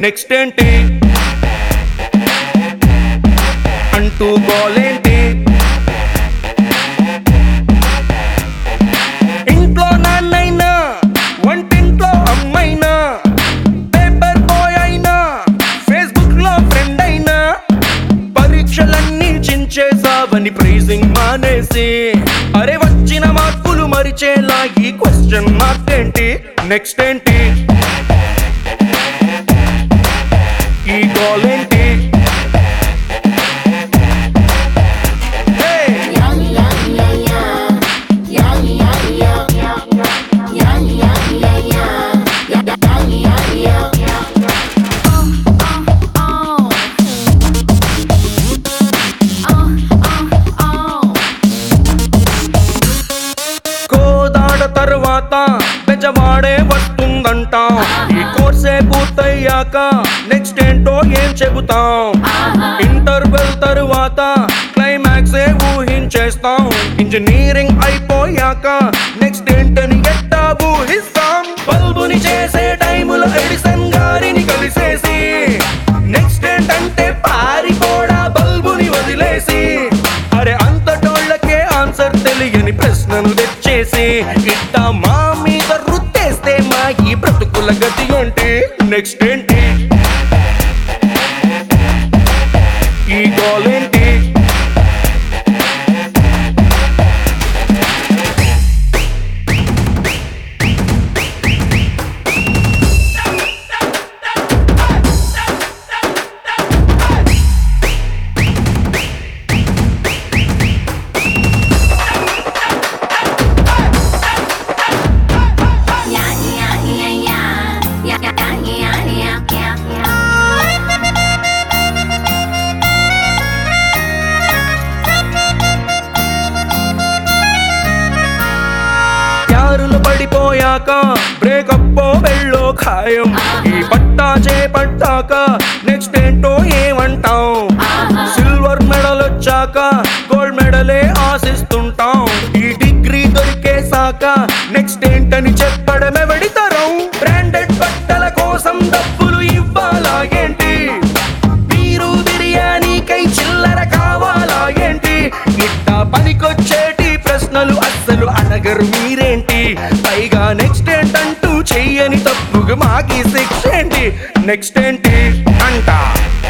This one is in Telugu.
నెక్స్ట్ ఏంటి అంటూ గోలేంటి ఇంట్లో నాన్నైనా వంటింట్లో అమ్మైనా పేపర్ బాయ్ అయినా ఫేస్బుక్ లో ఫ్రెండ్ అయినా పరీక్షలన్నీ చించేసావని ప్రైజింగ్ మానేసి అరే వచ్చిన మార్కులు మరిచేలా ఈ క్వశ్చన్ మార్క్ ఏంటి నెక్స్ట్ ఏంటి ఈ గోల్ ఏంటి తర్వాత బెజవాడే వస్తుందంటాం ఈ కోర్సే పూర్తయ్యాక నెక్స్ట్ ఏంటో ఏం చెబుతాం ఇంటర్వెల్ తరువాత క్లైమాక్సే ఊహించేస్తాం ఇంజనీరింగ్ అయిపోయాక నెక్స్ట్ ఏంటని ఎట్టా ఊహిస్తాం బల్బుని చేసే టైములో ఎడిసన్ గారిని కలిసేసి నెక్స్ట్ ఏంటంటే పారిపోడా బల్బుని వదిలేసి అరే అంతటోళ్ళకే ఆన్సర్ తెలియని ప్రశ్నను తెచ్చేసి ఇట్టా మా మీద రుద్దేస్తే మా ఈ బ్రతుకుల గతి ఏంటి నెక్స్ట్ ఏంటి ఈ గోల్ ఏంటి పడిపోయాక బ్రేకప్ వెళ్ళో ఖాయం ఈ పట్టా చేపట్టాక నెక్స్ట్ ఏంటో ఏమంటాం సిల్వర్ మెడల్ వచ్చాక గోల్డ్ మెడలే ఆశిస్తుంటాం ఈ డిగ్రీ దొరికేసాక నెక్స్ట్ ఏంటని చెప్పడమే వెడితరం బ్రాండెడ్ బట్టల కోసం డబ్బులు ఇవ్వాలా ఏంటి మీరు బిర్యానీకై చిల్లర కావాలా ఏంటి ఇట్టా పనికొచ్చేటి ప్రశ్నలు అస్సలు అడగరు మీరేంటి పైగా నెక్స్ట్ ఏంటంటూ చెయ్యని తప్పుగా మాకి శిక్ష ఏంటి నెక్స్ట్ ఏంటి అంట